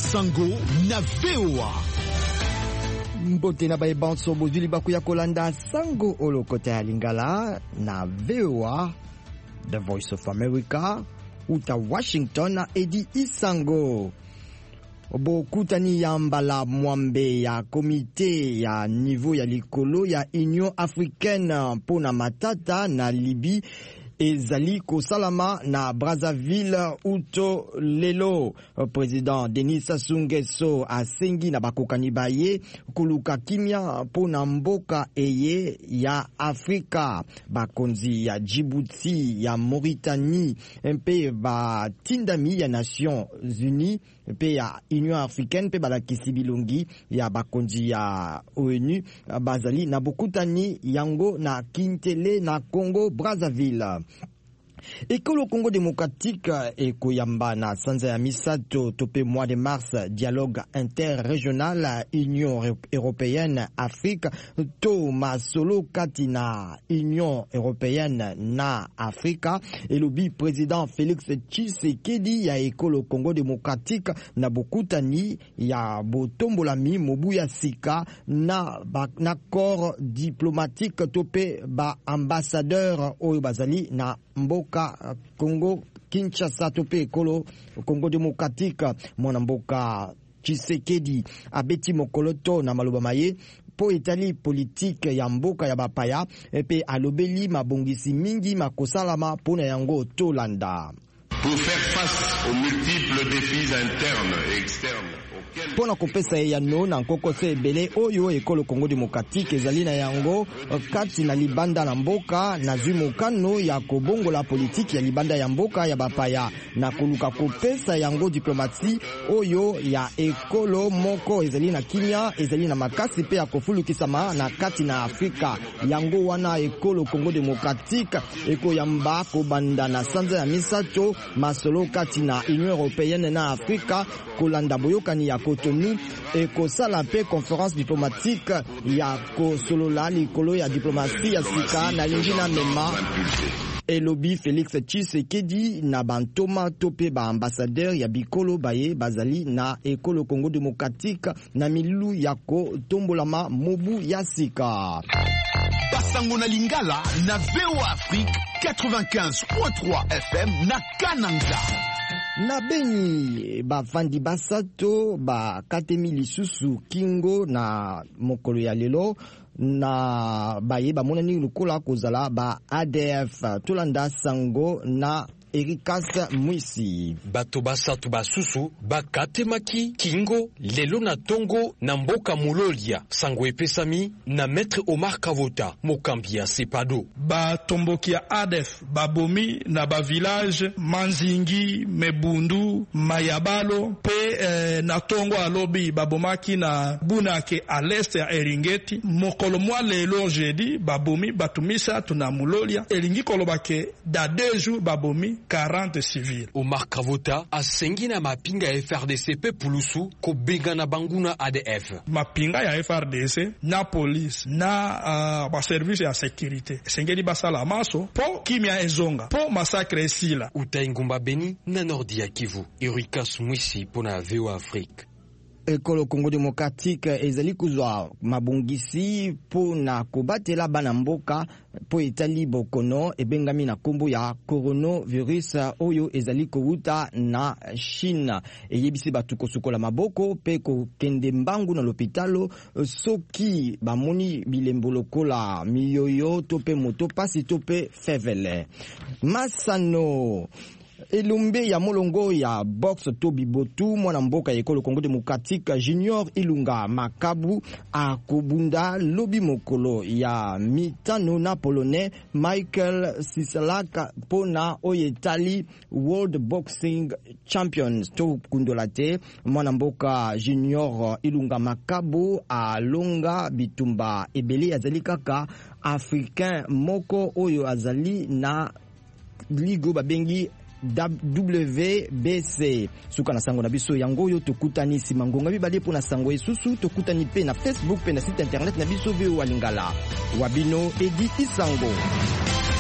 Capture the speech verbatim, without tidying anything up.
Sango na V O A. Mbote na baye banso bozuli bakuya kolanda Sango olokota ya Lingala na V O A, The Voice of America, uta Washington na Edi Isango. Bokutani ya mbala mwambe ya komite ya niveau ya likolo ya Union Africaine pona matata na Libye ezali kosalama na Brazzaville uto lelo. Président Denis Sassou Nguesso asengi na bakokani baye koluka kimia pona mboka eye ya Afrika. Bakonzi ya Djibouti, ya Mauritanie, mpe ba tindami ya Nations Unies, mpe ya Union Africaine, mpe balakisi bilongi ya bakonzi ya O N U bazali na bokutani yango na Kintele na Congo Brazzaville. Ekolo Congo démocratique ekoyamba na sanza ya misato tope mois de mars dialogue interrégional Union européenne Afrique to masolo kati na Union européenne na Afrika. Elobi président Félix Tshisekedi ya Ekolo Congo démocratique na bokutani ya botombolami mobu ya sika na ba, na corps diplomatique tope ba ambassadeur oyo bazali na mboka Congo Kinshasa tope Ekolo Congo démocratique. Mwana mboka Tshisekedi abeti mokoloto na maloba maye po etali politique ya mboka ya bapaya epe alobeli mabongisi mingi makosalama pona yango tolanda. Pour faire face aux multiples défis internes et externes pona kopesa ya no na nkokose ebele oyo Ekolo Congo démocratique ezali na yango kati na libanda na mboka na zumokano ya kobongola politiki ya libanda ya mboka ya bapaya na koluka kopesa yango diplomati oyo ya ekolo moko ezali na kimia ezali na makasi pe ya kofulukisama na kati na Afrika. Yango wana Ekolo Congo démocratique ekoyamba kobanda na sanza ya misato masolo kati na Union européenne na Afrika kolanda boyokani ya Cotonou et kosala pe conférence diplomatique ya kosolola likolo ya diplomatie ya sika na lingi na mema. Elobi Félix Tshisekedi na bantoma tope ba ambassadeur ya bikolo baye bazali na Ekolo Congo démocratique na milu ya ko tombolama mobu ya sika. Basango na Lingala na V O A Afrique quatre-vingt-quinze point trois F M na Kananga. Na Beni bafandi basato ba katemi lisusu kingo na mokolo ya lelo na baye ba monani lukola kozala ba A D F tolanda sango na Erikas Mwisi. Bato basatu basusu bakatemaki kingo lelo na tongo na mboka mulolia sango epesami na Maître Omar Kavota mokambi ya Sepado. Batomboki ya A D F babomi na ba village Manzingi, Mebundu, Mayabalo pe eh, na tongo alobi babomaki na Bunake à l'est ya Eringeti. Mokolo mwa lelo jeudi babomi batumisa tuna mulolia elingi kolobake da deux jours babomi quarante civils. Omar Kavota asengi na mapinga ya F R D C pe pulusu ko benga na banguna A D F. Mapinga ya F R D C na police na uh, ba service ya sécurité sengeli basala maso po kimia ezonga po massacre sila. Utaingumba Beni na Nordi ya Kivu. Erikas Mwisi pona V O A Afrique. Ekolo Congo démocratique ezali kuzwa mabongisi po na kobatela bana mboka po etali bokono ebengami na kombo ya coronavirus oyo ezali kowuta na Chine. Eyebisi batu kosukola maboko pe kokende mbangu na lopitalo soki bamoni bilembo lokola miyoyo to pe moto pasi to pe fevele. Masano Elumbe ya molongo ya box Tobi Botu mwana mboka ya Ekolo Congo démocratique Junior Ilunga Makabu akobunda lobi mokolo ya mitano na polonais Michael Sisalak pona oyetali World Boxing Champions to kundolate. Mwana mboka Junior Ilunga Makabu alonga bitumba ebele azali kaka africain moko oyo azali na ligo babengi W B C. Suka na sango na biso yango yo tokutani sima ngonga bibale po na sango esusu tokutani pe na Facebook pe na site internet na biso V O A Lingala. Wabino Edi Isango.